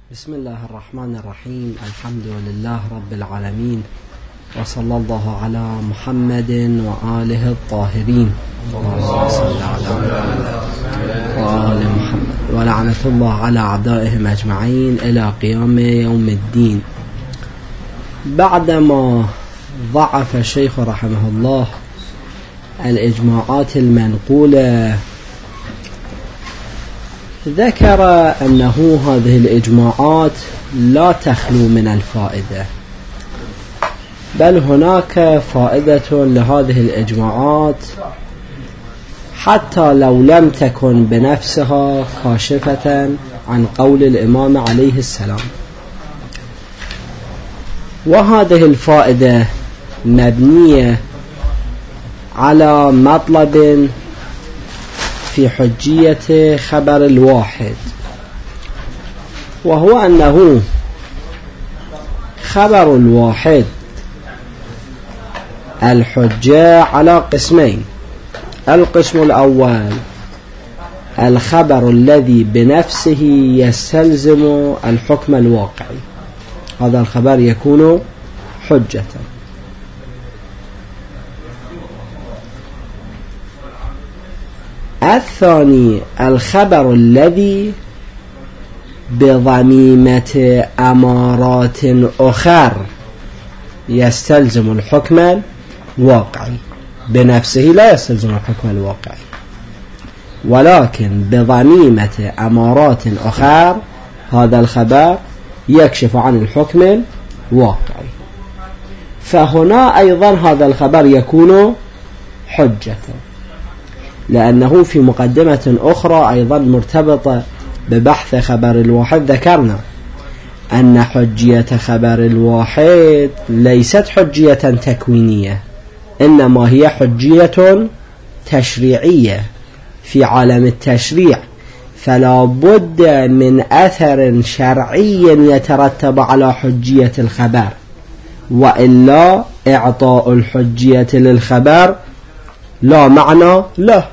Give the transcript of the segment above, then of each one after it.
بسم الله الرحمن الرحيم. الحمد لله رب العالمين، وصلى الله على محمد وآله الطاهرين. اللهم صل على محمد وآل محمد، ولعنة الله على أعدائهم أجمعين إلى قيام يوم الدين. بعدما ضعف الشيخ رحمه الله الإجماعات المنقولة، ذكر أنه هذه الإجماعات لا تخلو من الفائدة، بل هناك فائدة لهذه الإجماعات حتى لو لم تكن بنفسها كاشفة عن قول الإمام عليه السلام. وهذه الفائدة مبنية على مطلب في حجية خبر الواحد، وهو أنه خبر الواحد الحجة على قسمين. القسم الأول الخبر الذي بنفسه يستلزم الحكم الواقعي، هذا الخبر يكون حجة. الثاني الخبر الذي بضميمة أمارات أخر يستلزم الحكم الواقعي، بنفسه لا يستلزم الحكم الواقعي، ولكن بضميمة أمارات أخر هذا الخبر يكشف عن الحكم الواقعي، فهنا أيضا هذا الخبر يكون حجة، لأنه في مقدمة أخرى أيضا مرتبطة ببحث خبر الواحد ذكرنا أن حجية خبر الواحد ليست حجية تكوينية، إنما هي حجية تشريعية في عالم التشريع، فلا بد من أثر شرعي يترتب على حجية الخبر، وإلا إعطاء الحجية للخبر لا معنى له.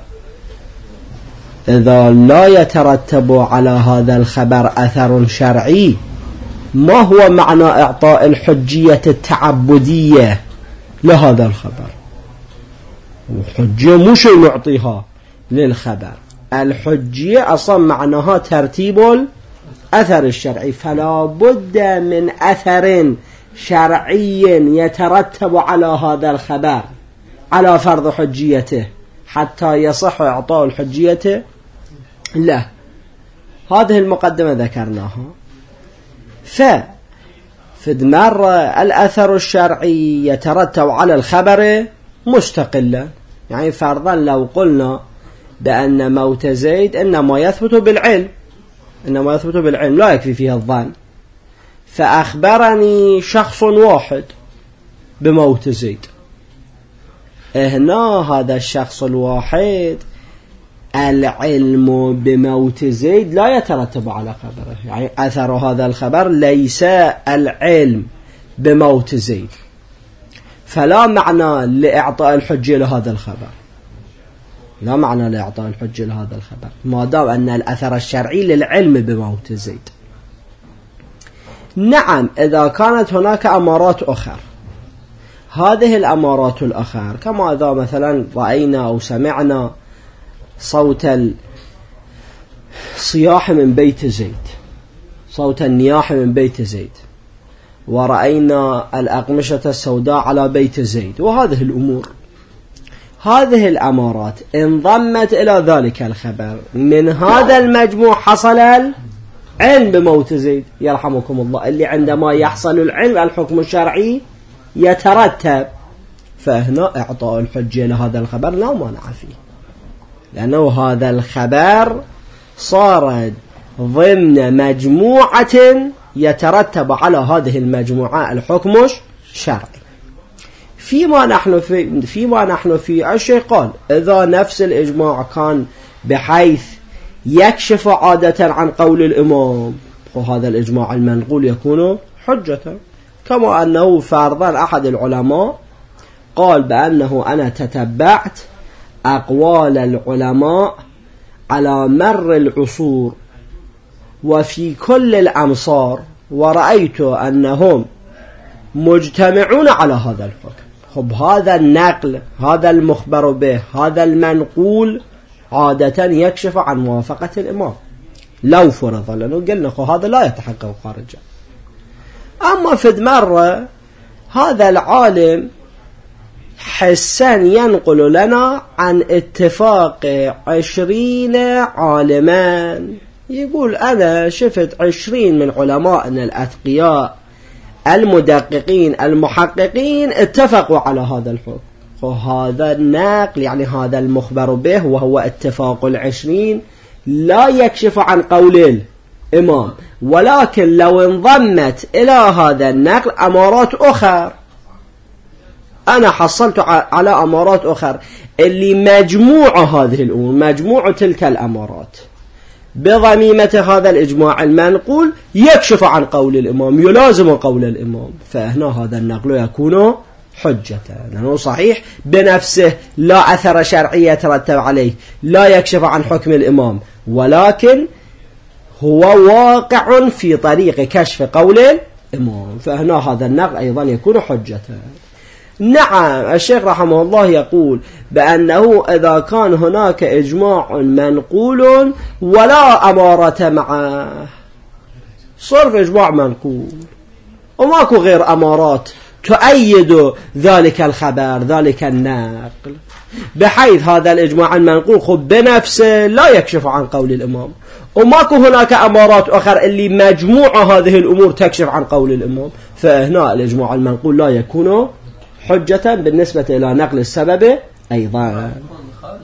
إذا لا يترتب على هذا الخبر أثر شرعي، ما هو معنى إعطاء الحجية التعبدية لهذا الخبر؟ الحجية مو شيء نعطيها للخبر، الحجية أصلا معناها ترتيب الأثر الشرعي، فلا بد من أثر شرعي يترتب على هذا الخبر على فرض حجيته حتى يصح إعطاء الحجية له. هذه المقدمة ذكرناها. في دمر الأثر الشرعي يترتب على الخبر مستقلا، يعني فرضا لو قلنا بأن موت زيد إنما يثبت بالعلم، لا يكفي فيها الظن، فأخبرني شخص واحد بموت زيد، هنا هذا الشخص الواحد العلم بموت زيد لا يترتب على خبره، يعني أثر هذا الخبر ليس العلم بموت زيد، فلا معنى لإعطاء الحجة لهذا الخبر، لا معنى لإعطاء الحجة لهذا الخبر ما دام أن الأثر الشرعي للعلم بموت زيد. نعم، إذا كانت هناك أمارات أخرى، هذه الأمارات الأخرى كما إذا مثلا رأينا أو سمعنا صوت الصياح من بيت زيد، صوت النياح من بيت زيد، ورأينا الأقمشة السوداء على بيت زيد، وهذه الأمور، هذه الأمارات انضمت إلى ذلك الخبر، من هذا المجموع حصل العلم بموت زيد يرحمكم الله، اللي عندما يحصل العلم الحكم الشرعي يترتب، فهنا إعطاء الحجة لهذا الخبر لا مانع فيه، لأنه هذا الخبر صار ضمن مجموعة يترتب على هذه المجموعة الحكم الشرعي. فيما نحن في الشيء قال إذا نفس الإجماع كان بحيث يكشف عادة عن قول الإمام، وهذا الإجماع المنقول يكون حجة، كما أنه فرضا أحد العلماء قال بأنه أنا تتبعت أقوال العلماء على مر العصور وفي كل الأمصار ورأيت أنهم مجتمعون على هذا الحكم. خب هذا النقل، هذا المخبر به، هذا المنقول عادة يكشف عن موافقة الإمام لو فرض، لأنه قلنا هذا لا يتحقق خارجا. أما في مرة هذا العالم حسا ينقل لنا عن اتفاق 20 عالما، يقول أنا شفت 20 من علماءنا الأتقياء المدققين المحققين اتفقوا على هذا الحكم. وهذا النقل يعني هذا المخبر به وهو اتفاق 20 لا يكشف عن قول الإمام، ولكن لو انضمت إلى هذا النقل أمارات أخرى، أنا حصلت على أمارات أخرى اللي مجموع هذه الأمور، مجموع تلك الأمارات بضميمة هذا الإجماع المنقول يكشف عن قول الإمام، يلازم قول الإمام، فهنا هذا النقل يكون حجة، لأنه صحيح بنفسه لا أثر شرعي يترتب عليه، لا يكشف عن حكم الإمام، ولكن هو واقع في طريق كشف قول الإمام، فهنا هذا النقل أيضا يكون حجة. نعم الشيخ رحمه الله يقول بأنه إذا كان هناك إجماع منقول ولا أمارة معه، صرف إجماع منقول وماكو غير أمارات تؤيد ذلك الخبر ذلك النقل، بحيث هذا الإجماع المنقول خب بنفسه لا يكشف عن قول الإمام، وماكو هناك أمارات أخرى اللي مجموع هذه الأمور تكشف عن قول الإمام، فهنا الإجماع المنقول لا يكون حجة بالنسبة إلى نقل السبب أيضا. خارج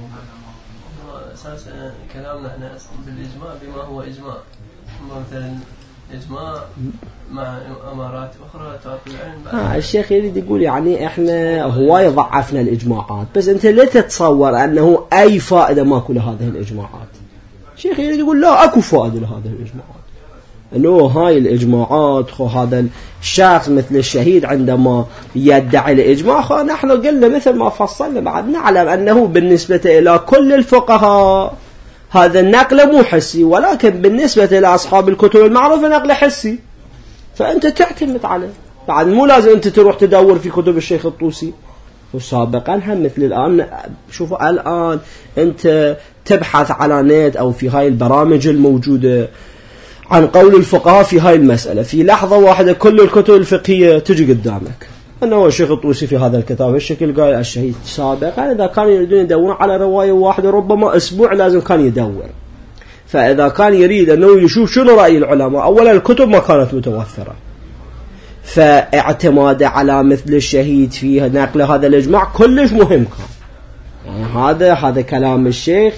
أساس كلامنا احنا بالإجماع بما هو إجماع، مثلا إجماع مع أمارات أخرى تعطي العلم. الشيخ يريد يقول يعني إحنا هواي ضعفنا الإجماعات، بس أنت لا تتصور أنه أي فائدة ماكو لهذه الإجماعات. الشيخ يريد يقول لا أكو فائدة لهذه الإجماعات، أنه هاي الإجماعات هذا الشخص مثل الشهيد عندما يدعي الإجماع، نحن قلنا مثل ما فصلنا بعد نعلم أنه بالنسبة إلى كل الفقهاء هذا النقل مو حسي، ولكن بالنسبة إلى أصحاب الكتب المعروفة نقل حسي، فأنت تعتمد عليه. بعد مو لازم أنت تروح تدور في كتب الشيخ الطوسي، وسابقا هم مثل الآن شوفوا الآن أنت تبحث على نت أو في هاي البرامج الموجودة عن قول الفقهاء في هاي المسألة، في لحظة واحدة كل الكتب الفقهية تجي قدامك، أنه الشيخ الطوسي في هذا الكتاب الشكل قال الشهيد سابقا إذا كانوا يريدون يدورون على رواية واحدة ربما أسبوع لازم كان يدور، فإذا كان يريد أنه يشوف شنو رأي العلماء أولا الكتب ما كانت متوفرة، فاعتماد على مثل الشهيد في نقل هذا الإجماع كلش مهم كان. يعني هذا كلام الشيخ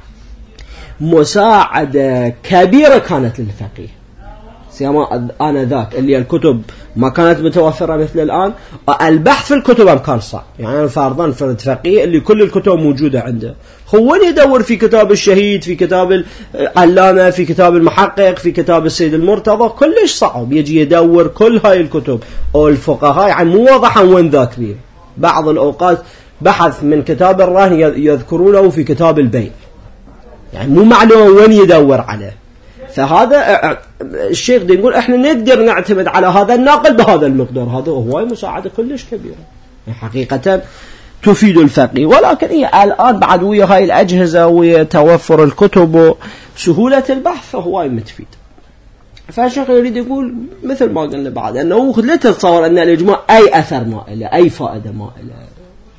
مساعدة كبيرة كانت للفقيه، سيما أنا ذاك اللي الكتب ما كانت متوفرة مثل الآن، البحث في الكتب كان صعب. يعني فرضا فرد فقيه اللي كل الكتب موجودة عنده، هو يدور في كتاب الشهيد، في كتاب العلامة، في كتاب المحقق، في كتاب السيد المرتضى، كلش صعب يجي يدور كل هاي الكتب، أو الفقهاء يعني مو واضحا وين ذاكرين. بعض الأوقات بحث من كتاب الرهن يذكرونه في كتاب البيع، يعني مو معلوم وين يدور عليه. فهذا الشيخ دي يقول احنا نقدر نعتمد على هذا الناقل بهذا المقدار، هذا هو مساعدة كلش كبيرة حقيقة تفيد الفقيه. ولكن هي الآن بعد ويا هاي الأجهزة وتوفر الكتب وسهولة البحث هو متفيد. فالشيخ يريد يقول مثل ما قلنا بعد أنه لا تتصور أن الإجماع أي أثر ما إله، أي فائدة ما إله.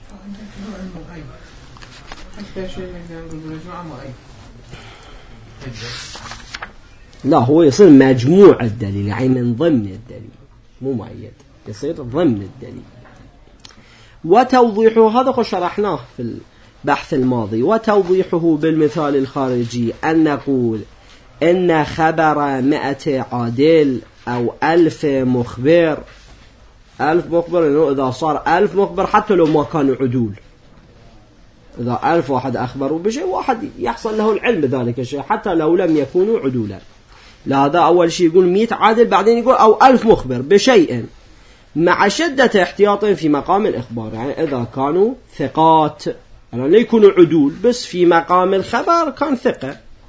لا هو يصير مجموع الدليل، يعني من ضمن الدليل مو مؤيد، يصير ضمن الدليل. وتوضيحه هذا شرحناه في البحث الماضي، وتوضيحه بالمثال الخارجي أن نقول إن خبر 100 عادل أو 1000 مخبر، 1000 مخبر إنه إذا صار 1000 مخبر حتى لو ما كانوا عدول، إذا 1000 واحد أخبروا بشيء واحد يحصل له العلم بذلك الشيء حتى لو لم يكونوا عدولا. لهذا أول شيء يقول 100 عادل، بعدين يقول أو 1000 مخبر بشيء مع شدة احتياط في مقام الإخبار، يعني إذا كانوا ثقات، يعني لا يكونوا عدول بس في مقام الخبر كان ثقة،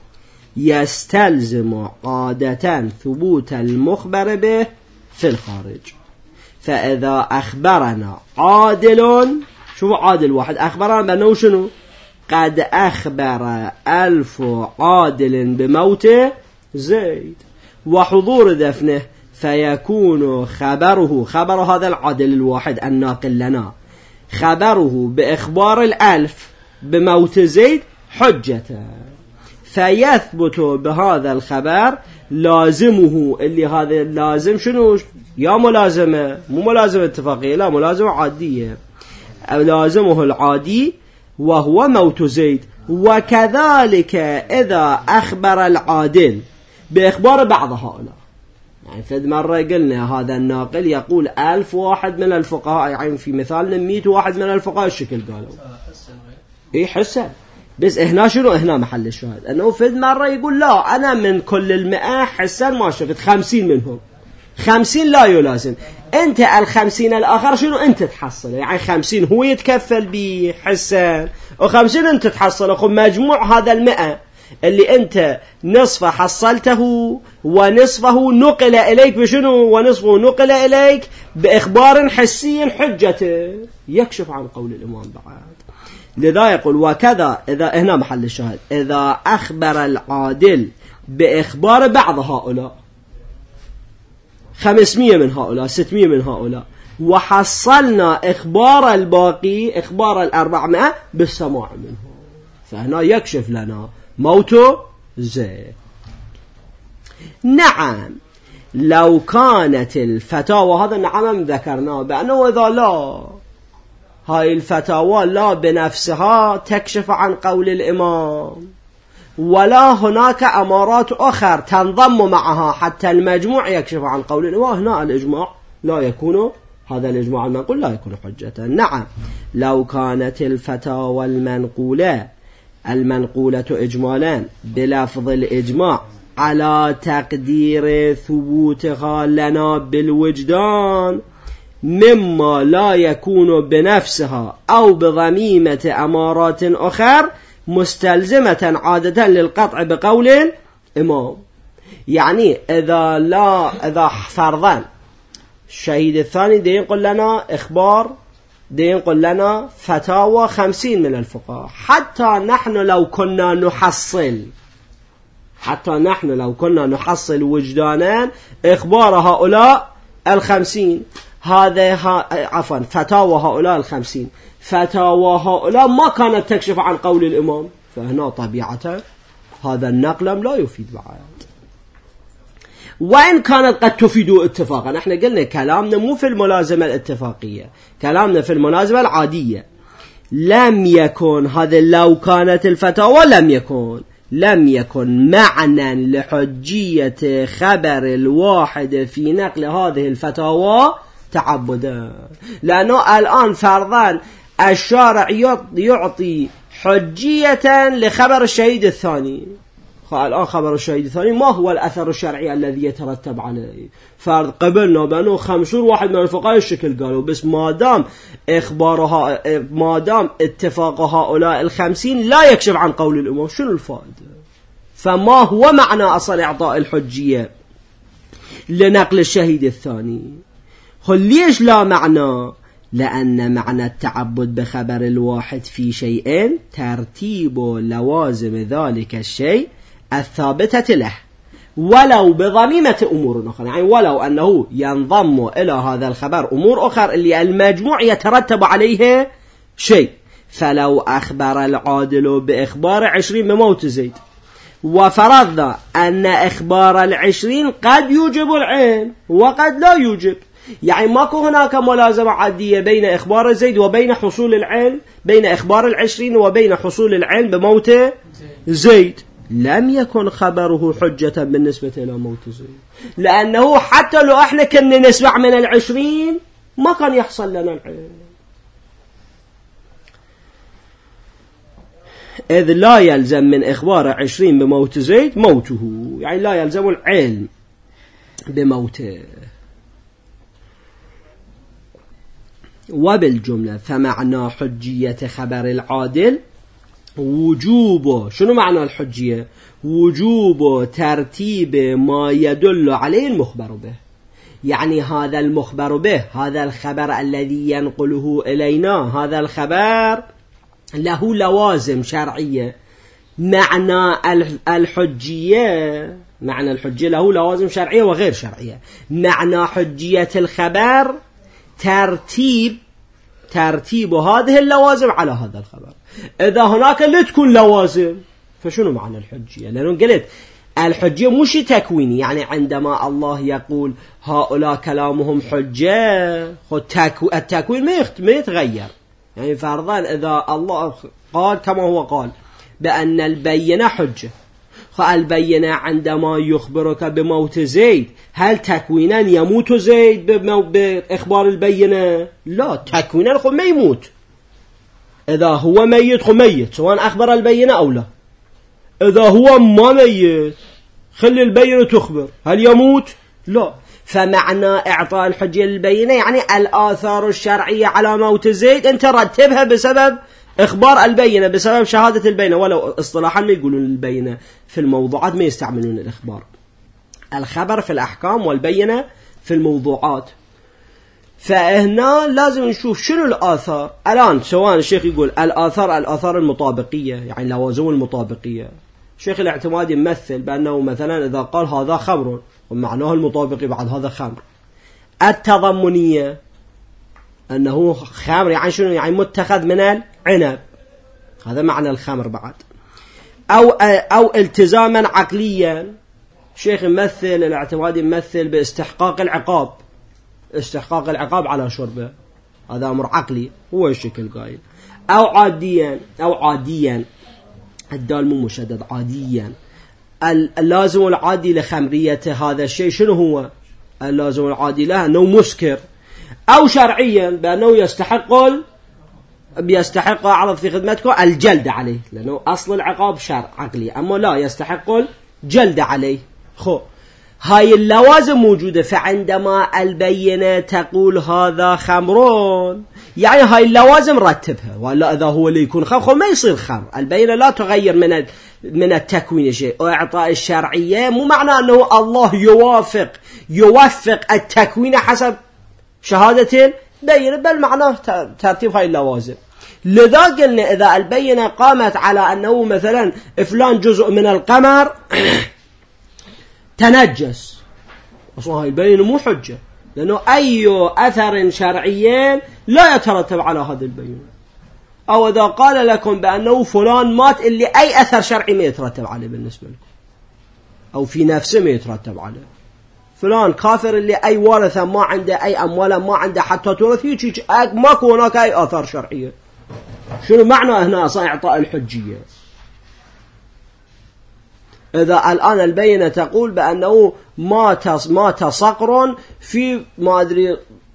يستلزم عادة ثبوت المخبر به في الخارج. فإذا أخبرنا عادل، شوفوا عادل واحد أخبرنا بأنه شنو؟ قد أخبر 1000 عادل بموت زيد وحضور دفنه، فيكون خبر هذا العادل الواحد الناقل لنا خبره بإخبار 1000 بموت زيد حجة، فيثبت بهذا الخبر لازمه، اللي هذا اللازم شنو؟ يا ملازمة، مو ملازمة اتفاقية، لا ملازمة عادية، لازمه العادي وهو موت زيد. وكذلك إذا أخبر العادل بإخبار بعض هؤلاء، يعني في مرة قلنا هذا الناقل يقول 1000 واحد من الفقهاء، يعني في مثالنا 100 واحد من الفقهاء الشكل قالوا إيه حسن، بس هنا شنو؟ هنا محل الشاهد أنه في مرة يقول لا أنا من كل 100 حسن ما شفت 50 منهم، 50 لا يلازم، أنت 50 الآخر شنو أنت تحصله، يعني 50 هو يتكفل بحسن و50 أنت تحصله، خب مجموع هذا 100 اللي أنت نصفه حصلته ونصفه نقل إليك بشنو؟ ونصفه نقل إليك بإخبار حسي حجته، يكشف عن قول الإمام بعد. لذا يقول وكذا إذا، هنا محل الشاهد، إذا أخبر العادل بإخبار بعض هؤلاء 500 من هؤلاء 600 من هؤلاء، وحصلنا إخبار الباقي إخبار 400 بالسماع منه، فهنا يكشف لنا موته زيد. نعم لو كانت الفتاوى، هذا نعم ذكرناه بأنه إذا لا هاي الفتاوى لا بنفسها تكشف عن قول الإمام، ولا هناك أمارات أخرى تنضم معها حتى المجموع يكشف عن قول الإمام، هنا الإجماع لا يكون، هذا الإجماع المنقول لا يكون حجة. نعم لو كانت الفتاوى المنقولة إجمالا بلفظ الإجماع على تقدير ثبوتها لنا بالوجدان مما لا يكون بنفسها أو بضميمة أمارات أخرى مستلزمة عادة للقطع بقول الإمام. يعني إذا فرضا الشهيد الثاني دي ينقل لنا إخبار، دي ينقل لنا فتاوى 50 من الفقهاء، حتى نحن لو كنا نحصل وجدانا إخبار هؤلاء 50، عفوا فتاوى هؤلاء 50، فتاوى هؤلاء ما كانت تكشف عن قول الإمام، فهنا طبيعة هذا النقل لا يفيد بعد، وإن كانت قد تفيد اتفاقا. احنا قلنا كلامنا مو في الملازمة الاتفاقية، كلامنا في الملازمة العادية. لم يكن هذا لو كانت الفتاوى لم يكن معنى لحجية خبر الواحد في نقل هذه الفتاوى تعبدا، لأنه الآن فرضا الشارع يعطي حجية لخبر الشهيد الثاني، الآن خبر الشهيد الثاني ما هو الأثر الشرعي الذي يترتب عليه؟ فرض قبلنا بأنه 50 واحد من الفقهاء الشكل قالوا، بس ما دام اتفاق هؤلاء 50 لا يكشف عن قول الإمام، شنو الفائدة؟ فما هو معنى أصل إعطاء الحجية لنقل الشهيد الثاني؟ ليش لا معنى؟ لأن معنى التعبد بخبر الواحد في شيئين ترتيب لوازم ذلك الشيء الثابتة له ولو بضميمة أمور أخرى، يعني ولو أنه ينضم إلى هذا الخبر أمور أخرى اللي المجموع يترتب عليه شيء. فلو أخبر العادل بإخبار 20 بموت زيد، وفرضنا أن إخبار 20 قد يوجب العين وقد لا يوجب، يعني ماكو هناك ملازمة عادية بين إخبار زيد وبين حصول العين، بين إخبار 20 وبين حصول العين بموت زيد، لم يكن خبره حجة بالنسبة إلى موت زيد، لأنه حتى لو احنا كنا نسمع من 20 ما كان يحصل لنا العين، إذ لا يلزم من إخبار 20 بموت زيد موته، يعني لا يلزم العلم بموته. وبالجملة فمعنى حجية خبر العادل وجوب، شنو معنى الحجية؟ وجوب ترتيب ما يدل عليه المخبر به. يعني هذا المخبر به، هذا الخبر الذي ينقله إلينا، هذا الخبر له لوازم شرعية. معنى الحجية، معنى الحجية له لوازم شرعية وغير شرعية. معنى حجية الخبر ترتيب هذه اللوازم على هذا الخبر. إذا هناك لا تكون لوازم فشنو معنى الحجية؟ لأنه قلت الحجية مش تكويني، يعني عندما الله يقول هؤلاء كلامهم حجة، التكوين ما يتغير. يعني فرضا إذا الله قال كما هو قال بأن البينة حجة، فالبينة عندما يخبرك بموت زيد، هل تكوينا يموت زيد بإخبار البينة؟ لا، تكوينا خو ما يموت. إذا هو ميت خو ميت سواء أخبر البينة أو لا. إذا هو ما ميت خلي البينة تخبر، هل يموت؟ لا. فمعنى إعطاء الحجية للبينة يعني الآثار الشرعية على موت زيد أنت رتبها بسبب إخبار البينة، بسبب شهادة البينة. ولو اصطلاحا ما يقولون البينة في الموضوعات، ما يستعملون الإخبار. الخبر في الأحكام والبينة في الموضوعات. فهنا لازم نشوف شنو الآثار. الآن سواء الشيخ يقول الآثار المطابقية، يعني لوازم المطابقية. الشيخ الاعتمادي يمثل بأنه مثلا إذا قال هذا خمر ومعناه المطابق بعد هذا خمر. التضمنية أنه خمر يعني شنو؟ يعني متخذ من العنب، هذا معنى الخمر بعد. أو التزاما عقليا. الشيخ يمثل الاعتمادي يمثل باستحقاق العقاب، استحقاق العقاب على شربه، هذا أمر عقلي هو الشكل قايل. أو عاديا الدال مو مشدد، عاديا. اللازم العادي لخمرية هذا الشيء شنو هو؟ اللازم العادي له أنه مسكر. أو شرعيا بأنه يستحق أعرض في خدمتكم الجلد عليه، لأنه أصل العقاب شرع عقلي، أما لا يستحق الجلد عليه. هاي اللوازم موجودة. فعندما البينة تقول هذا خمرون، يعني هاي اللوازم رتبها، ولا إذا هو اللي يكون خمر ما يصير خمر. البينة لا تغير من التكوين شيء. وإعطاء الشرعية مو معنى أنه الله يوفق التكوين حسب شهادة البينة، بل معناه ترتيب هاي اللوازم. لذا قلنا إذا البينة قامت على أنه مثلا فلان جزء من القمر تنجس، أصلا هاي البينة مو حجة، لأنه أي أثر شرعي لا يترتب على هذا البينة. أو إذا قال لكم بأنه فلان مات اللي أي أثر شرعي ما يترتب عليه بالنسبة لكم، أو في نفسه ما يترتب عليه. فلان كافر اللي أي ورثة ما عنده أي أموال ما عنده حتى تورث، ماكو هناك أي آثار شرعية. شنو معنى هنا إعطاء الحجية؟ إذا الآن البينة تقول بأنه مات صقر في ما أدري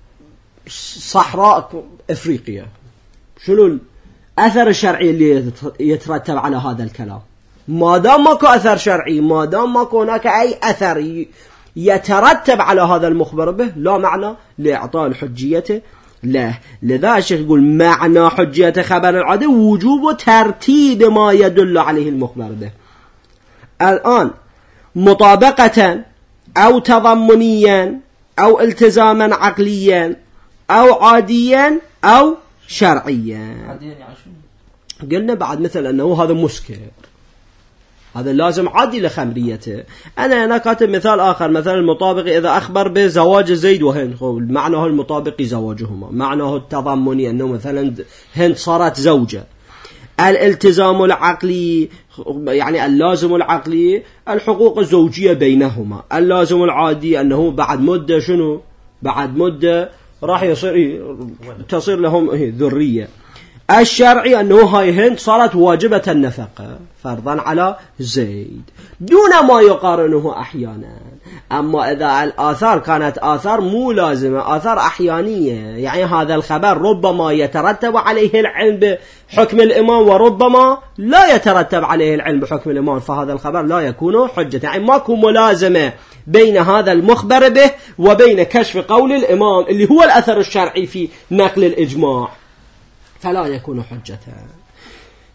صحراء إفريقيا، شنو الأثر الشرعي اللي يترتب على هذا الكلام؟ ما دام ماكو أثر شرعي، ما دام ماكو هناك أي أثر يترتب على هذا المخبر به، لا معنى لإعطاء الحجية له. لذا الشيخ يقول معنى حجية خبر العادي وجوب ترتيب ما يدل عليه المخبر به. الآن مطابقة أو تضمنيا أو التزاما عقليا أو عاديا أو شرعيا. قلنا بعد مثل أنه هذا مسكر، هذا لازم عادي لخمريته. أنا كاتب مثال آخر، مثلا المطابق إذا أخبر بزواج زيد وهند، معناه المطابق زواجهما، معناه التضمني أنه مثلا هند صارت زوجة. الالتزام العقلي يعني اللازم العقلي الحقوق الزوجية بينهما. اللازم العادي أنه بعد مدة شنو؟ بعد مدة راح تصير لهم ذرية. الشرعي أنه هاي هند صارت واجبة النفقة فرضا على زيد، دون ما يقارنه أحيانا. أما إذا الآثار كانت آثار مو لازمة، آثار أحيانية، يعني هذا الخبر ربما يترتب عليه العلم بحكم الإمام وربما لا يترتب عليه العلم بحكم الإمام، فهذا الخبر لا يكون حجة. يعني ماكو ملازمة بين هذا المخبر به وبين كشف قول الإمام اللي هو الأثر الشرعي في نقل الإجماع، فلا يكون حجة.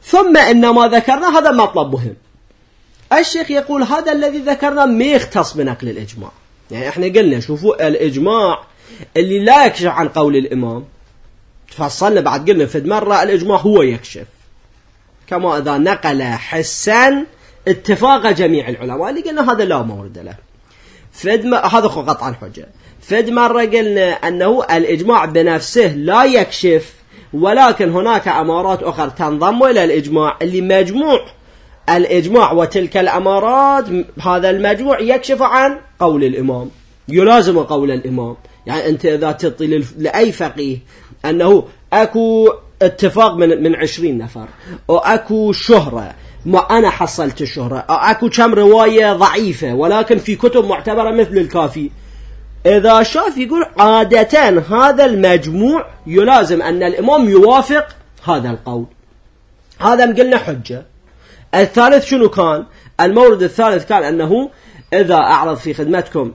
ثم إن ما ذكرنا هذا مطلب مهم. الشيخ يقول هذا الذي ذكرنا ما يختص بنقل الإجماع. يعني احنا قلنا شوفوا الإجماع اللي لا يكشف عن قول الإمام تفصلنا بعد قلنا فد مرة الإجماع هو يكشف، كما إذا نقل حسا اتفاق جميع العلماء اللي قلنا هذا لا مورد له. هذا قطعا حجة. فد مرة قلنا أنه الإجماع بنفسه لا يكشف، ولكن هناك أمارات أخرى تنضم إلى الإجماع اللي مجموع الإجماع وتلك الأمارات هذا المجموع يكشف عن قول الإمام، يلازم قول الإمام. يعني أنت إذا تعطي لأي فقيه أنه أكو اتفاق من 20 نفر أو أكو شهرة، ما أنا حصلت الشهرة، أو أكو كم رواية ضعيفة ولكن في كتب معتبرة مثل الكافي، إذا شاف يقول عادة هذا المجموع يلازم أن الإمام يوافق هذا القول. هذا قلنا حجة. الثالث شنو كان؟ المورد الثالث كان أنه إذا أعرض في خدمتكم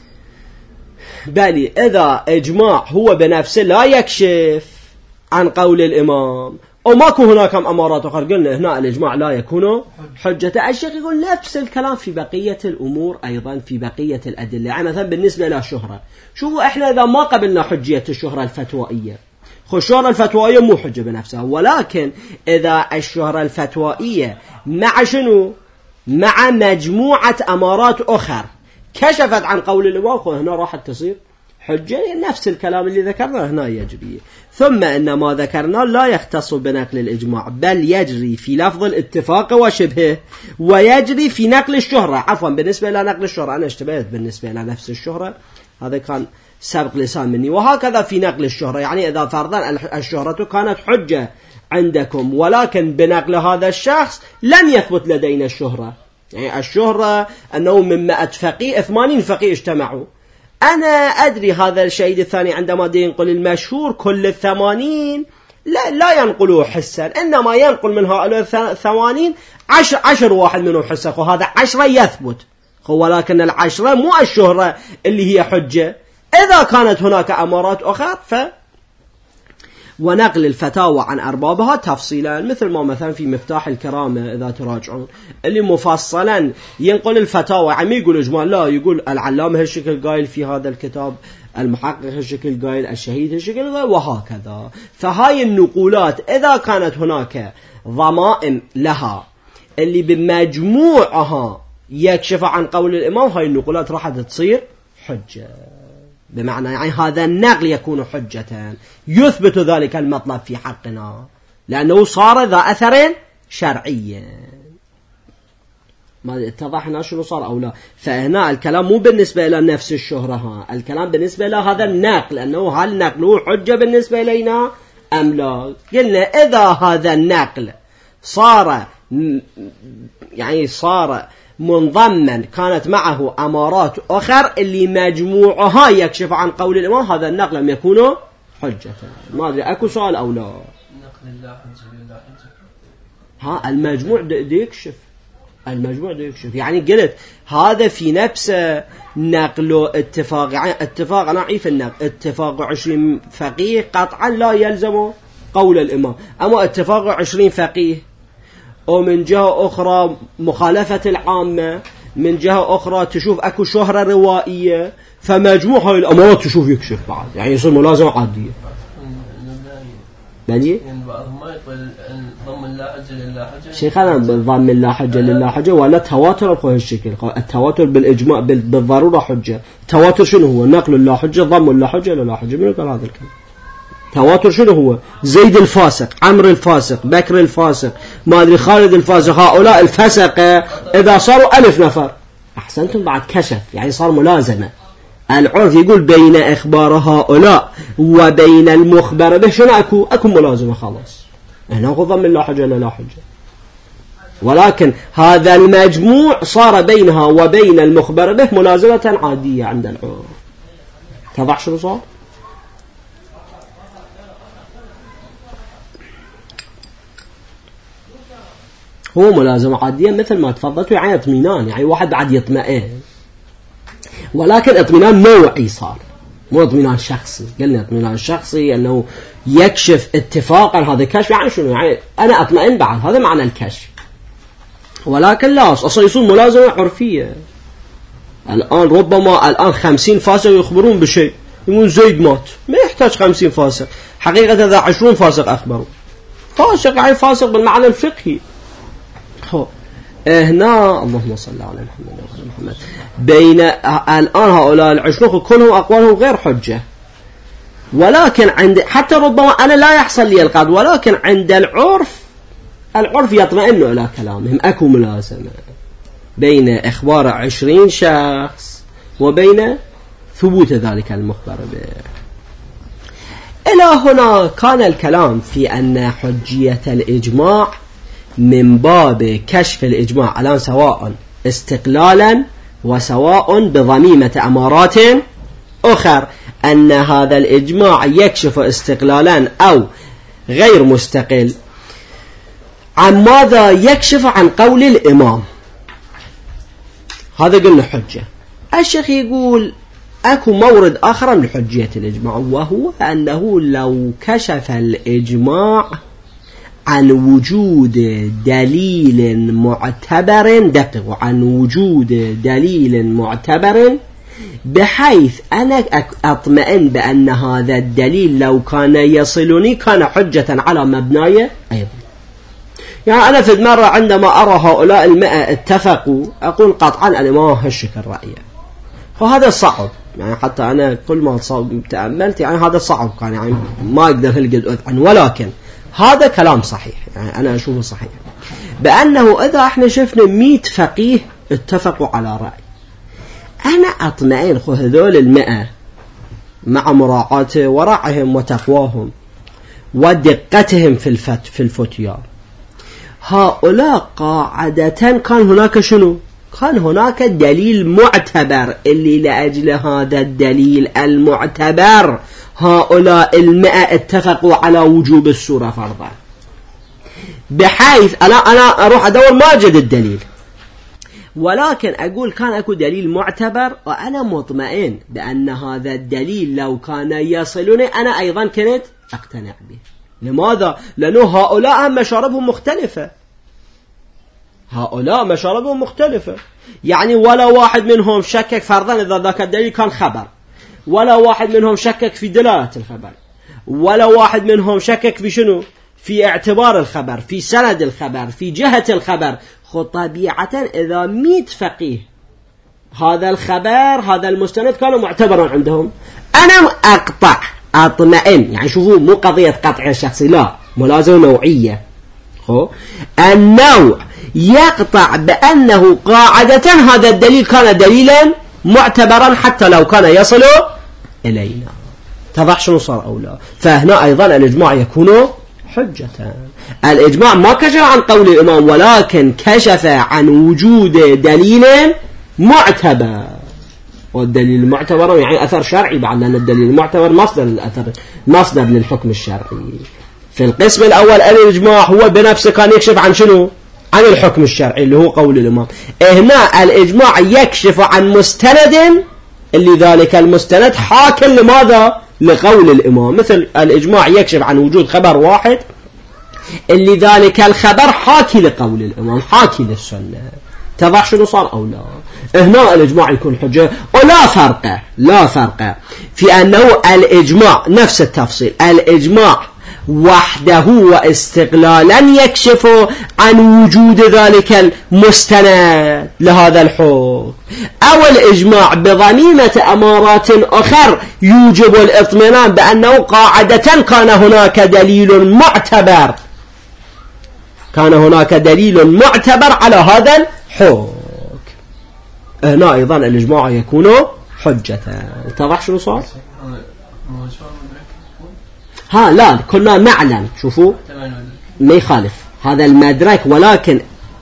بالي إذا إجماع هو بنفسه لا يكشف عن قول الإمام وماكو هناك أمارات أخرى، قلنا هنا الإجماع لا يكون حجة. الشيخ يقول نفس الكلام في بقية الأمور أيضا، في بقية الأدلة. يعني مثلا بالنسبة للشهرة، شوفوا إحنا إذا ما قبلنا حجية الشهرة الفتوائية، الشهرة الفتوائية مو حجة بنفسها، ولكن إذا الشهرة الفتوائية مع شنو؟ مع مجموعة أمارات أخرى كشفت عن قول الإمام، هنا راحت تصير حجة. نفس الكلام اللي ذكرناه هنا يجري. ثم إن ما ذكرنا لا يختص بنقل الإجماع، بل يجري في لفظ الاتفاق وشبهه، ويجري في نقل الشهرة. عفوا بالنسبة إلى نقل الشهرة أنا اشتبهت بالنسبة إلى نفس الشهرة، هذا كان سبق لسان مني. وهكذا في نقل الشهرة، يعني إذا فرضا الشهرة كانت حجة عندكم ولكن بنقل هذا الشخص لم يثبت لدينا الشهرة، يعني الشهرة أنه من 100 فقيه 80 فقيه اجتمعوا، أنا أدري هذا الشهيد الثاني عندما ينقل المشهور كل 80 لا ينقلوه حسا، إنما ينقل من هؤلاء 80 10 واحد منهم حسا، وهذا 10 يثبت، ولكن 10 مو الشهرة اللي هي حجة. إذا كانت هناك أمارات أخرى ونقل الفتاوى عن أربابها تفصيلا، مثل ما مثلا في مفتاح الكرامة إذا تراجعون اللي مفصلا ينقل الفتاوى، عم يقول إجمال، لا يقول العلامة هالشكل قايل في هذا الكتاب، المحقق هالشكل قايل، الشهيد هالشكل قايل، وهكذا. فهاي النقولات إذا كانت هناك ضمائم لها اللي بمجموعها يكشف عن قول الإمام، هاي النقولات راح تصير حجة، بمعنى يعني هذا النقل يكون حجة يثبت ذلك المطلب في حقنا، لأنه صار ذا أثر شرعي. ما اتضحنا شنو صار أو لا؟ فهنا الكلام مو بالنسبة إلى نفس الشهرة، الكلام بالنسبة إلى هذا النقل، أنه هل نقله حجة بالنسبة إلينا أم لا؟ قلنا إذا هذا النقل صار منضمن كانت معه أمارات أخر اللي مجموعها يكشف عن قول الإمام، هذا النقل لم يكون حجة. ما أدري أكو سؤال أو لا؟ نقل الله حجة لله حجة. ها المجموع دي يكشف، المجموع دي يكشف. يعني قلت هذا في نفسه نقل اتفاق، يعني اتفاق أنا أعيف النقل اتفاق 20 فقيه قطعا لا يلزم قول الإمام، أما اتفاق 20 فقيه ومن جهة أخرى مخالفة العامة، من جهة أخرى تشوف أكو شهرة روائية، فمجموع هاي الأمارات تشوف يكشف بعض، يعني يصير ملازمة عادية. بلي؟ يعني بعضهم ما يقبل ضم لا حجة لله حجة. شيخنا ضم لا حجة لله حجة ولا تواتر بهذا الشكل؟ التواتر بالإجماع بالضرورة حجة. التواتر شنو هو؟ نقل لا حجة، ضم لا حجة لله حجة. من قال هذا الكلام؟ تواتر شنو هو؟ زيد الفاسق، عمرو الفاسق، بكر الفاسق، ما أدري خالد الفاسق، هؤلاء الفسقة إذا صاروا 1000 نفر أحسنتم بعد كشف، يعني صار ملازمة. العرف يقول بين إخبار هؤلاء وبين المخبر به شنو أكو ملازمة خلاص، هنا هو ضم لا حجة لا حجة. ولكن هذا المجموع صار بينها وبين المخبر به ملازمة عادية عند العرف. تضح شنو صار؟ هو ملازمة عادية مثل ما تفضلت، يعني اطمئنان، يعني واحد بعد يطمئن، ولكن اطمئنان نوعي صار، مو اطمئنان شخصي. قلنا اطمئنان شخصي أنه يكشف اتفاقا، هذا كشف يعني شنو؟ يعني أنا أطمئن بعد، هذا معنى الكشف. ولكن لا أصلا يصير ملازمة عرفية. الآن ربما الآن 50 فاسق يخبرون بشيء، يقولون زيد مات، ما يحتاج 50 فاسق، حقيقة إذا 20 فاسق أخبروا. فاسق يعني فاسق بالمعنى الفقهي. هنا اللهم صل على محمد وعلى محمد. بين الآن هؤلاء العشرون كلهم أقوالهم غير حجة، ولكن عند حتى ربما أنا لا يحصل لي القاعدة، ولكن عند العرف يطمئن إلى كلامهم. أكو ملازمة بين إخبار 20 شخص وبين ثبوت ذلك المخبر به. إلى هنا كان الكلام في أن حجية الإجماع من باب كشف الإجماع الآن سواء استقلالا وسواء بضميمة أمارات أخر، أن هذا الإجماع يكشف استقلالا أو غير مستقل. عن ماذا يكشف؟ عن قول الإمام. هذا قلنا حجة. الشيخ يقول أكو مورد آخر من حجية الإجماع، وهو أنه لو كشف الإجماع عن وجود دليل معتبر، دقيق، عن وجود دليل معتبر بحيث أنا أطمئن بأن هذا الدليل لو كان يصلني كان حجة على مبناي أيضا. يعني أنا في المرة عندما أرى هؤلاء 100 اتفقوا أقول قطعا الإمام هالشكل رأيه، وهذا صعب. يعني حتى أنا كل ما تأملت يعني هذا صعب، كان يعني ما أقدر هالقد أذعن، ولكن هذا كلام صحيح. يعني أنا أشوفه صحيح بأنه إذا إحنا شفنا 100 فقيه اتفقوا على رأي، أنا أطمئن هذول 100 مع مراعاة ورعهم وتقواهم ودقتهم في الفتيا، هؤلاء قاعدة كان هناك شنو؟ كان هناك دليل معتبر، اللي لأجل هذا الدليل المعتبر هؤلاء 100 اتفقوا على وجوب السورة فرضا، بحيث أنا أروح أدور ما أجد الدليل، ولكن أقول كان أكو دليل معتبر وأنا مطمئن بأن هذا الدليل لو كان يصلني أنا أيضا كنت أقتنع به. لماذا؟ لأنه هؤلاء مشاربهم مختلفة، هؤلاء مشاربهم مختلفة. يعني ولا واحد منهم شكك فرضا إذا ذاك الدليل كان خبر، ولا واحد منهم شكك في دلالة الخبر، ولا واحد منهم شكك في شنو؟ في اعتبار الخبر، في سند الخبر، في جهة الخبر. طبيعة إذا 100 فقيه هذا الخبر هذا المستند كانوا معتبرا عندهم، أنا أقطع أطمئن. يعني شوفوا مو قضية قطع الشخصي، لا، ملازمة نوعية. النوع يقطع بأنه قاعدة هذا الدليل كان دليلا معتبرا حتى لو كان يصل إلينا. تضح شنو صار أو لا؟ فهنا أيضا الإجماع يكون حجة. الإجماع ما كشف عن قول الإمام، ولكن كشف عن وجود دليل معتبر. والدليل المعتبر يعني أثر شرعي بعد، لأن الدليل المعتبر مصدر للحكم الشرعي. في القسم الأول الإجماع هو بنفسه كان يكشف عن شنو؟ عن الحكم الشرعي اللي هو قول الإمام. هنا الإجماع يكشف عن مستند، اللي ذلك المستند حاكم لماذا؟ لقول الإمام. مثل الإجماع يكشف عن وجود خبر واحد، اللي ذلك الخبر حاكي لقول الإمام، حاكي للسنة. تضح شنو صار أو لا؟ هنا الإجماع يكون حجة. ولا لا فرق في أنه الإجماع نفس التفصيل، الإجماع وحده واستقلالا يكشف عن وجود ذلك المستند لهذا الحكم، أو الإجماع بضميمة أمارات أخر يوجب الاطمئنان بأنه قاعدة كان هناك دليل معتبر، على هذا الحكم. هنا أيضا الإجماع يكون حجة. اتضح شنو صار؟ لا كنا نعلم. شوفوا ما يخالف هذا المدرك، ولكن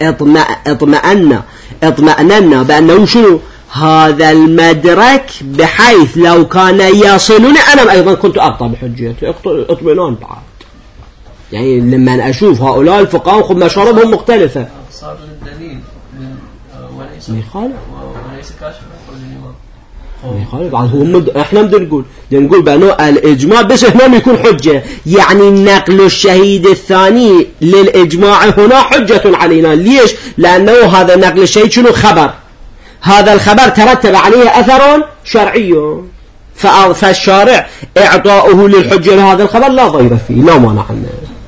اطمأننا بأنه شنو هذا المدرك، بحيث لو كان يصلني أنا أيضا كنت أقطع بحجيته اطمئنان بعد. يعني لما أشوف هؤلاء الفقهاء مشاربهم مختلفة صار الدليل ما يخالف، وليس كاشف عن قول الإمام. يخالف. احنا نقول بأنه الإجماع بس هنا يكون حجة، يعني نقل الشهيد الثاني للإجماع هنا حجة علينا. ليش؟ لأنه هذا نقل الشهيد شنو خبر، هذا الخبر ترتب عليه أثر شرعي، فالشارع إعطاؤه للحجة لهذا الخبر لا ضير فيه، لا مانع عنه.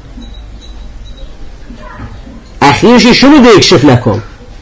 أخير شيء شنو بده يكشف لكم؟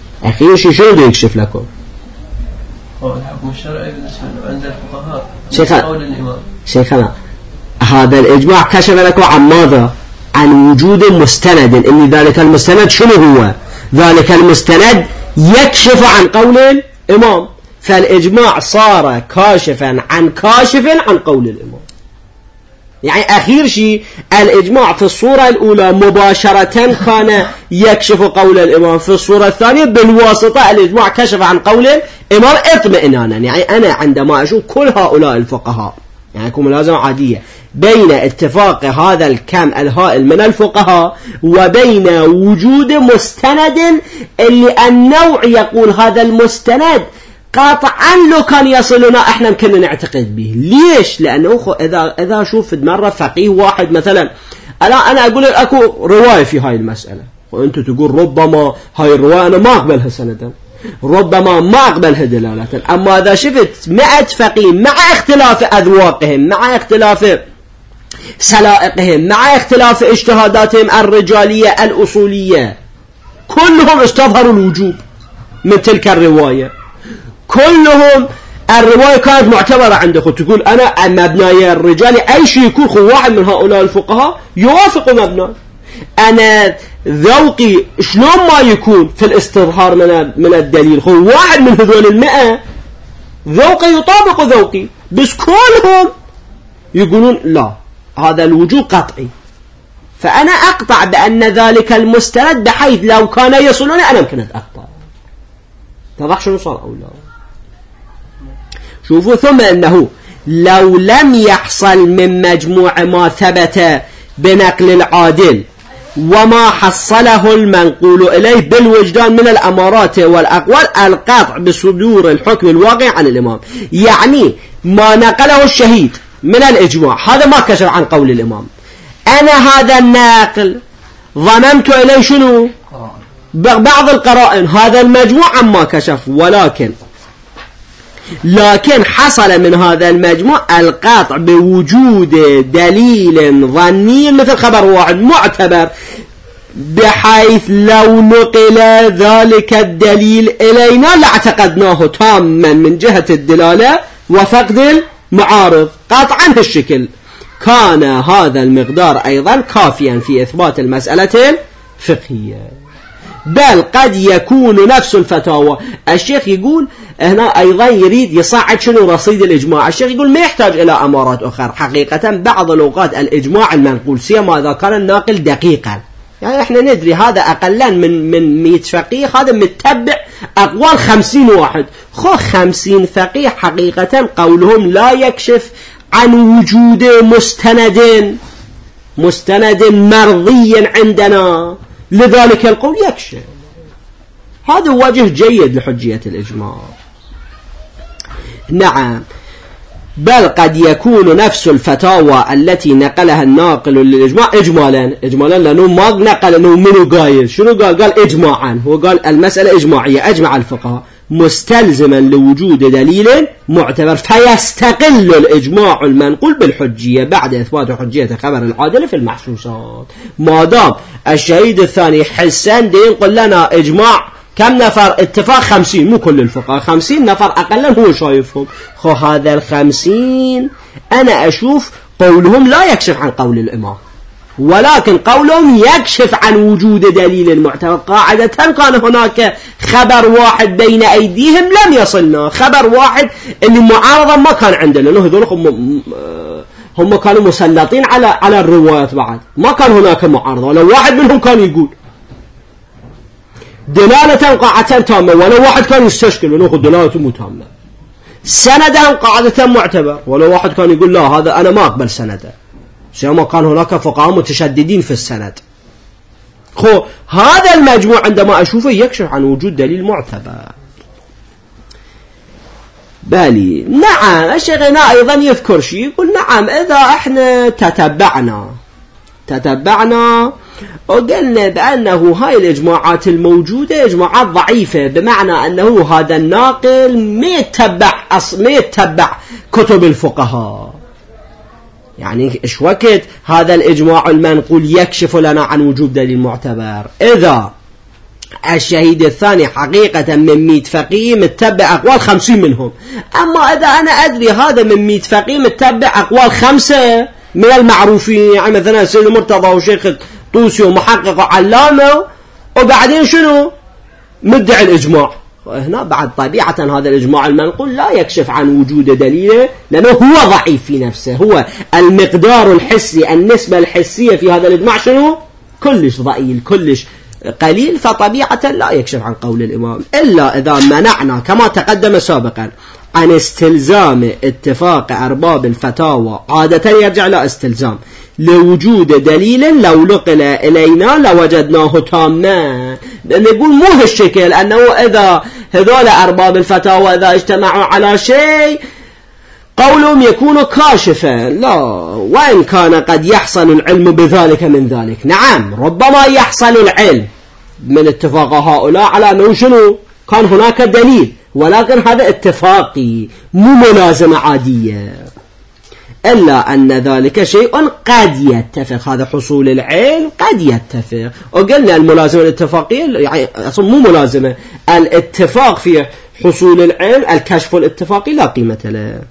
الحكم الشرعي عند الفقهاء قول الإمام. شيخنا هذا الإجماع كشف لكم عن ماذا؟ عن وجود مستند، إن ذلك المستند شنو هو؟ ذلك المستند يكشف عن قول الإمام، فالإجماع صار كاشفا عن قول الإمام. يعني أخير شيء الإجماع في الصورة الأولى مباشرة كان يكشف قول الإمام، في الصورة الثانية بالواسطة الإجماع كشف عن قول الإمام اطمئنانا. يعني أنا عندما أشوف كل هؤلاء الفقهاء، يعني يكون ملازمة عادية بين اتفاق هذا الكم الهائل من الفقهاء وبين وجود مستند اللي النوع يقول هذا المستند قاطعا لو كان يصلنا احنا يمكننا نعتقد به. ليش؟ لانه اذا اشوف مرة فقيه واحد مثلا، انا اقول لك اكو رواية في هاي المسألة وانت تقول ربما هاي الرواية انا ما اقبلها سندا، ربما ما اقبلها دلالة، اما اذا شفت 100 فقيه مع اختلاف اذواقهم، مع اختلاف سلائقهم، مع اختلاف اجتهاداتهم الرجالية الأصولية، كلهم استظهروا الوجوب من تلك الرواية، كلهم الرواية كانت معتبرة عندكم. تقول أنا مبناي الرجال أي شيء يكون واحد من هؤلاء الفقهاء يوافق مبنى، أنا ذوقي شلون ما يكون في الاستظهار من الدليل، واحد من هذول 100 ذوقي يطابق ذوقي، بس كلهم يقولون لا هذا الوجوب قطعي، فأنا أقطع بأن ذلك المستند بحيث لو كان يصلون أنا ممكن أقطع. تضح شنو صار أو لا؟ شوفوا، ثم أنه لو لم يحصل من مجموع ما ثبت بنقل العادل وما حصله المنقول إليه بالوجدان من الأمارات والأقوال القطع بصدور الحكم الواقع عن الإمام. يعني ما نقله الشهيد من الإجماع هذا ما كشف عن قول الإمام، أنا هذا الناقل ضممت إليه شنو؟ بعض القرائن، هذا المجموع عما كشف، لكن حصل من هذا المجموع القطع بوجود دليل ظني مثل خبر واحد معتبر، بحيث لو نقل ذلك الدليل إلينا لاعتقدناه تاما من جهة الدلالة وفقد المعارض قطعا هالشكل. كان هذا المقدار أيضا كافيا في إثبات المسألة الفقهية. بل قد يكون نفس الفتاوى، الشيخ يقول هنا أيضا يريد يصعد شنو رصيد الإجماع، الشيخ يقول ما يحتاج إلى أمارات أخرى. حقيقة بعض الأوقات الإجماع المنقول سيما إذا كان الناقل دقيقا، يعني احنا ندري هذا أقلا من 100 فقيه هذا متبع أقوال 50 واحد، 50 فقيه حقيقة قولهم لا يكشف عن وجود مستند مرضي عندنا، لذلك القول يكشف. هذا وجه جيد لحجية الإجماع. نعم، بل قد يكون نفس الفتاوى التي نقلها الناقل للإجماع إجمالا لأنه ما نقل أنه منو قايل، شنو قال إجماعا، هو قال المسألة إجماعية أجمع الفقهاء مستلزما لوجود دليل معتبر، فيستقل الإجماع المنقول بالحجية بعد إثبات حجية خبر العادل في المحسوسات. ما دام الشهيد الثاني حسان ينقل لنا إجماع كم نفر اتفاق 50، مو كل الفقهاء 50 نفر أقلا هو شايفهم، هذا 50 أنا أشوف قولهم لا يكشف عن قول الإمام، ولكن قولهم يكشف عن وجود دليل معتبر. قاعدة كان هناك خبر واحد بين أيديهم لم يصلنا، خبر واحد اللي معارضة ما كان عندنا، لأنه هذول هم كانوا مسلطين على الروايات، بعد ما كان هناك معارضة، ولو واحد منهم كان يقول دلالة قاعدة تامة، ولو واحد كان يستشكل ونأخذ دلالة متامة، سندا قاعدة معتبر، ولو واحد كان يقول لا هذا أنا ما أقبل سندا، سيما كان هناك فقهاء متشددين في السند. هذا المجموع عندما أشوفه يكشف عن وجود دليل معتبر. بالي نعم. الشيخ هنا أيضا يذكر شيء يقول نعم إذا احنا تتبعنا وقلنا بأنه هاي الإجماعات الموجودة إجماعات ضعيفة، بمعنى أنه هذا الناقل ما يتبع كتب الفقهاء، يعني إيش وقت هذا الإجماع المنقول يكشف لنا عن وجوب دليل معتبر إذا الشهيد الثاني حقيقة من 100 فقيه متبع أقوال 50 منهم. أما إذا أنا أدري هذا من 100 فقيه متبع أقوال 5 من المعروفين، يعني مثلا السيد المرتضى وشيخ طوسي ومحقق وعلامة، وبعدين شنو مدعي الإجماع، هنا بعد طبيعة هذا الإجماع المنقول لا يكشف عن وجود دليله لأنه هو ضعيف في نفسه، هو المقدار الحسي النسبة الحسية في هذا الإجماع شنو كلش ضئيل كلش قليل، فطبيعة لا يكشف عن قول الإمام. إلا إذا منعنا كما تقدم سابقا عن استلزام اتفاق أرباب الفتاوى، عادة يرجع لا استلزام لوجود دليل لو نقل إلينا لوجدناه تاما، نقول مو هالشكل أنه إذا هذول أرباب الفتاوى إذا اجتمعوا على شيء قولهم يكون كاشفا، لا، وإن كان قد يحصل العلم بذلك من ذلك، نعم ربما يحصل العلم من اتفاق هؤلاء على أنه شنو كان هناك دليل، ولكن هذا اتفاقي مو ملازمة عادية، إلا أن ذلك شيء قد يتفق، هذا حصول العلم قد يتفق، وقلنا الملازمة الاتفاقية يعني أصلا مو ملازمة، الاتفاق في حصول العلم الكشف الاتفاقي لا قيمة له.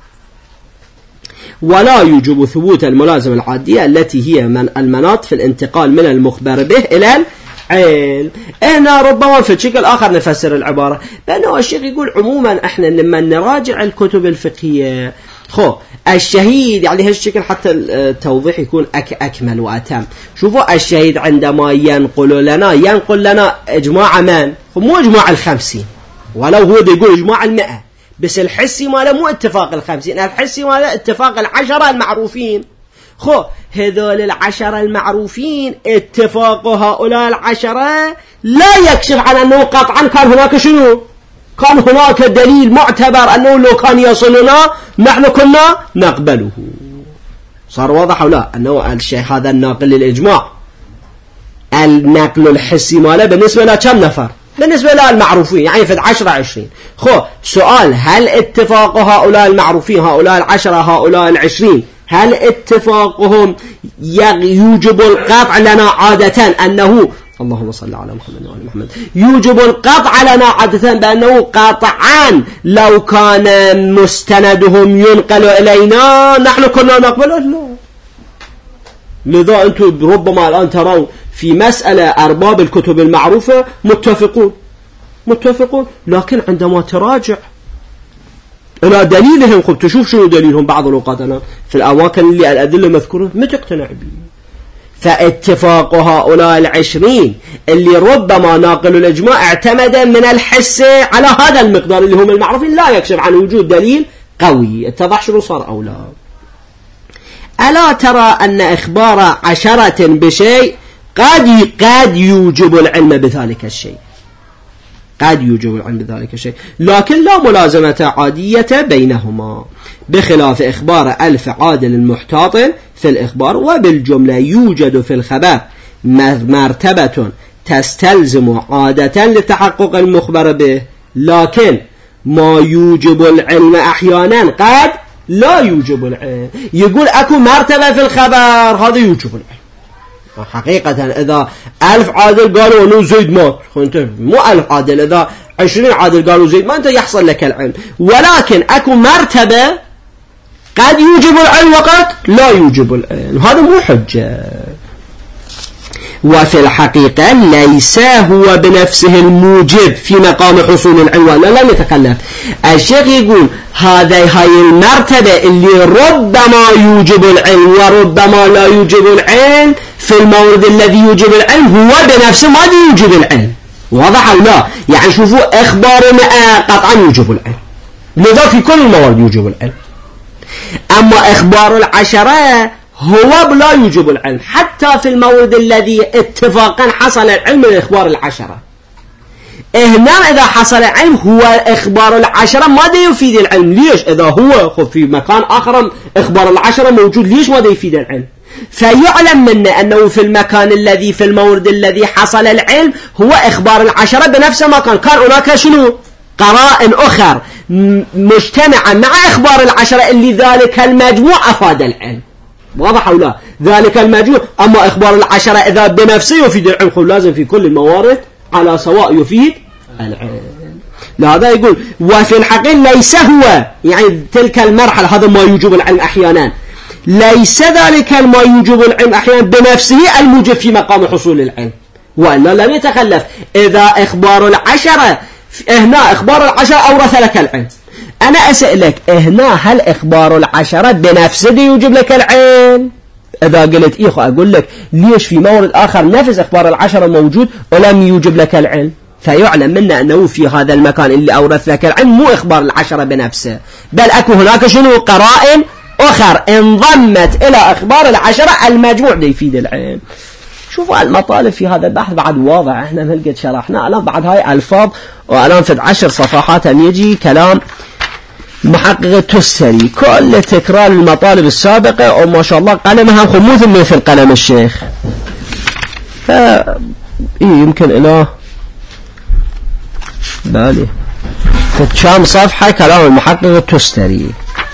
ولا يوجب ثبوت الملازمة العادية التي هي من المناط في الانتقال من المخبر به إلى العلم. هنا ربما في شكل آخر نفسر العبارة، لأنه الشيخ يقول عموما احنا لما نراجع الكتب الفقهية الشهيد يعني هالشكل حتى التوضيح يكون أكمل وأتم. شوفوا الشهيد عندما ينقل لنا إجماع من؟ مو إجماع 50، ولو هو يقول إجماع 100، بس الحسي ماله مو اتفاق 50، الحسي ماله اتفاق 10 المعروفين. هذول 10 المعروفين اتفاق هؤلاء 10 لا يكشف عن أنه قطعا كان هناك شنو؟ كان هناك دليل معتبر أنه لو كان يصلنا نحن كنا نقبله. صار واضح أو لا أنه الشيء هذا الناقل للإجماع النقل الحسي ماله بالنسبة له كم نفر؟ بالنسبة له المعروفين يعني في 10-20. سؤال، هل اتفاق هؤلاء المعروفين هؤلاء 10 هؤلاء 20 هل اتفاقهم يوجب القطع لنا عادة أنه اللهم صل على محمد وعلى محمد يوجب القطع لنا عادة بأنه قطعا لو كان مستندهم ينقل إلينا نحن كنا نقبله؟ لا. لذا أنتم ربما الآن ترون في مسألة أرباب الكتب المعروفة متفقون، لكن عندما تراجع إلى دليلهم تشوف شنو دليلهم بعض الأوقات أنا في الأماكن اللي الأدلة مذكورة ما تقتنع به. فاتفاق هؤلاء 20 اللي ربما ناقل الإجماع اعتمد من الحس على هذا المقدار اللي هم المعروفين لا يكشف عن وجود دليل قوي. اتضح شنو صار أو لا؟ ألا ترى أن إخبار 10 بشيء قد يوجب العلم بذلك الشيء، لكن لا ملازمة عادية بينهما، بخلاف إخبار 1000 عادل محتاط في الإخبار. وبالجملة يوجد في الخبر مرتبة تستلزم عادة لتحقق المخبر به، لكن ما يوجب العلم أحيانا قد لا يوجب العلم. يقول أكو مرتبة في الخبر هذا يوجب العلم حقيقة. إذا 1000 عادل قالوا أنه زيد مات، أنت مو 1000 عادل، إذا 20 عادل قالوا زيد ما أنت يحصل لك العلم. ولكن أكو مرتبة قد يوجب العلم وقد لا يوجب العلم، هذا مو حجة. وفي الحقيقة ليس هو بنفسه الموجب في مقام حصول العلم، لا نتكلم. الشيخ يقول هاي المرتبة اللي ربما يوجب العلم وربما لا يوجب العلم، في المورد الذي يوجب العلم هو بنفسه ما يوجب العلم. واضح أو لا؟ يعني شوفوا إخبار 100 قطعا يوجب العلم، لذا في كل الموارد يوجب العلم. أما إخبار 10 هو لا يوجب العلم حتى في المورد الذي اتفاقا حصل العلم من إخبار 10. هنا إذا حصل علم هو إخبار العشرة ما دا يفيد العلم. ليش؟ إذا هو في مكان آخر إخبار العشرة موجود، ليش ما دا يفيد العلم؟ فيعلم منا أنه في المكان الذي في المورد الذي حصل العلم هو إخبار العشرة بنفس المكان، كان هناك شنو؟ قرائن أخر مجتمعة مع إخبار العشرة اللي ذلك المجموع أفاد العلم. واضح أو لا؟ ذلك المجموع. أما إخبار العشرة إذا بنفسه يفيد العلم، لازم في كل الموارد على سواء يفيد العلم. لهذا يقول وفي الحقيقة ليس هو يعني تلك المرحلة، هذا ما يوجب العلم أحيانا، ليس ذلك ما يوجب العلم أحيانا بنفسه الموجب في مقام حصول العلم، وإلا لم يتخلف. إذا إخبار العشرة هنا إخبار العشرة أورث لك العلم، أنا أسألك هنا هل إخبار العشرة بنفسه يوجب لك العلم؟ إذا قلت إيه أقول لك ليش في مورد آخر نفس إخبار العشرة موجود ولم يوجب لك العلم؟ فيعلم منا أنه في هذا المكان اللي أورث لك العلم مو إخبار العشرة بنفسه، بل أكو هناك شنو قرائن أخر انضمت إلى إخبار العشرة المجموع دي يفيد العلم. شوفوا المطالب في هذا البحث بعد واضح، احنا ما قد شرحنا الآن بعد هاي ألفاظ، والآن في 10 صفحات يجي كلام محقق التستري، كل تكرار المطالب السابقة، وما شاء الله قلمها خموث مثل قلم الشيخ. يمكن إله بالي في كم صفحة كلام المحقق التستري،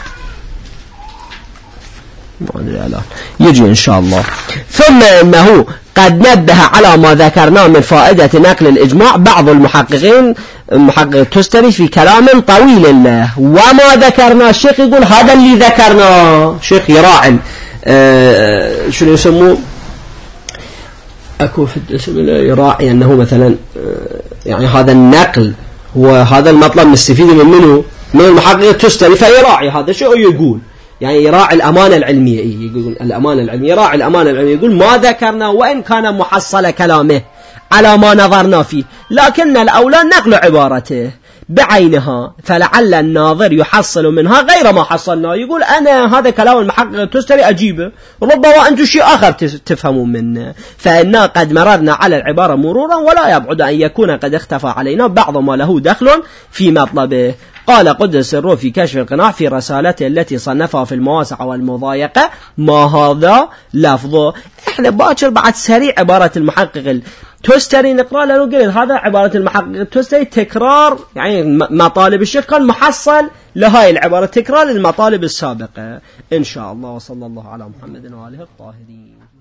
يجي إن شاء الله. ثم إنه قد نبه على ما ذكرناه من فائدة نقل الإجماع بعض المحققين، محقق التستري في كلام طويل له، وما ذكرنا الشيخ يقول هذا اللي ذكرناه، شيخ يراعي شنو يسموه أكو في يراعي أنه مثلا يعني هذا النقل وهذا المطلب نستفيد منه من المحقق التستري، فيراعي هذا شو يقول، يعني يراعي الأمانة العلمية. يقول الأمانة العلمية، يراعي الأمانة العلمية، يقول ما ذكرنا وإن كان محصل كلامه على ما نظرنا فيه، لكن الأولى نقل عبارته بعينها، فلعل الناظر يحصل منها غير ما حصلنا. يقول أنا هذا كلام المحقق التستري أجيبه، ربما أنتم شيء آخر تفهمون منه، فإنا قد مررنا على العبارة مرورا، ولا يبعد أن يكون قد اختفى علينا بعض ما له دخل في مطلبه. قال قدس الروح في كشف القناع في رسالته التي صنفها في المواسع والمضايقة ما هذا لفظه. احنا باكر بعد سريع عبارة المحقق التستري نقرأ، لأنه قلت هذا عبارة المحقق التستري تكرار، يعني مطالب الشيخ كان محصل لهاي العبارة، تكرار المطالب السابقة إن شاء الله. وصلى الله على محمد وآله الطاهرين.